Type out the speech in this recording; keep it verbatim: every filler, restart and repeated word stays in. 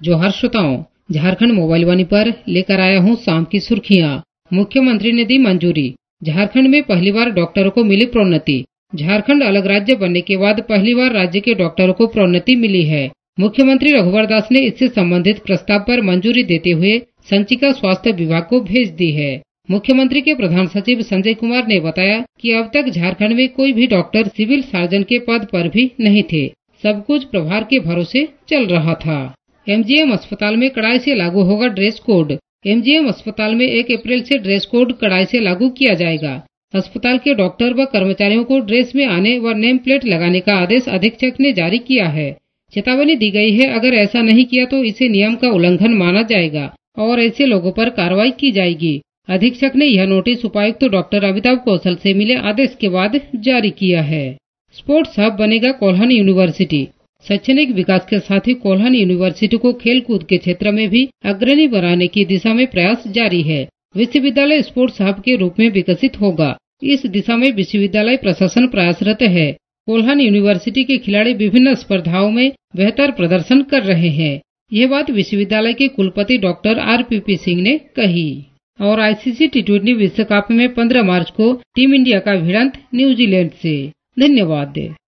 जोहार श्रोताओं, झारखंड मोबाइल वाणी पर लेकर आया हूं शाम की सुर्खियां। मुख्यमंत्री ने दी मंजूरी। झारखंड में पहली बार डॉक्टरों को मिली प्रोन्नति। झारखंड अलग राज्य बनने के बाद पहली बार राज्य के डॉक्टरों को प्रोन्नति मिली है। मुख्यमंत्री रघुवर दास ने इससे संबंधित प्रस्ताव पर मंजूरी देते हुए संचिका स्वास्थ्य विभाग को भेज दी है। मुख्यमंत्री के प्रधान सचिव संजय कुमार ने बताया कि अब तक झारखंड में कोई भी डॉक्टर सिविल सर्जन के पद पर भी नहीं थे। सब कुछ प्रभार के भरोसे चल रहा था। एमजीएम अस्पताल में कड़ाई से लागू होगा ड्रेस कोड। एमजीएम अस्पताल में एक अप्रैल से ड्रेस कोड कड़ाई से लागू किया जाएगा। अस्पताल के डॉक्टर व कर्मचारियों को ड्रेस में आने व नेम प्लेट लगाने का आदेश अधीक्षक ने जारी किया है। चेतावनी दी गई है, अगर ऐसा नहीं किया तो इसे नियम का उल्लंघन माना जाएगा और ऐसे लोगों पर कार्रवाई की जाएगी। अधीक्षक ने यह नोटिस उपायुक्त डॉक्टर अमिताभ कौशल से मिले आदेश के बाद जारी किया है। स्पोर्ट्स हब बनेगा कोल्हान यूनिवर्सिटी। शैक्षणिक विकास के साथ ही कोल्हान यूनिवर्सिटी को खेल कूद के क्षेत्र में भी अग्रणी बनाने की दिशा में प्रयास जारी है। विश्वविद्यालय स्पोर्ट्स हब के रूप में विकसित होगा। इस दिशा में विश्वविद्यालय प्रशासन प्रयासरत है। कोल्हान यूनिवर्सिटी के खिलाड़ी विभिन्न स्पर्धाओं में बेहतर प्रदर्शन कर रहे हैं। यह बात विश्वविद्यालय के कुलपति doctor R P P Singh ने कही। और आईसीसी टी ट्वेंटी विश्व कप में पंद्रह मार्च को टीम इंडिया का भिड़ंत न्यूजीलैंड से। धन्यवाद।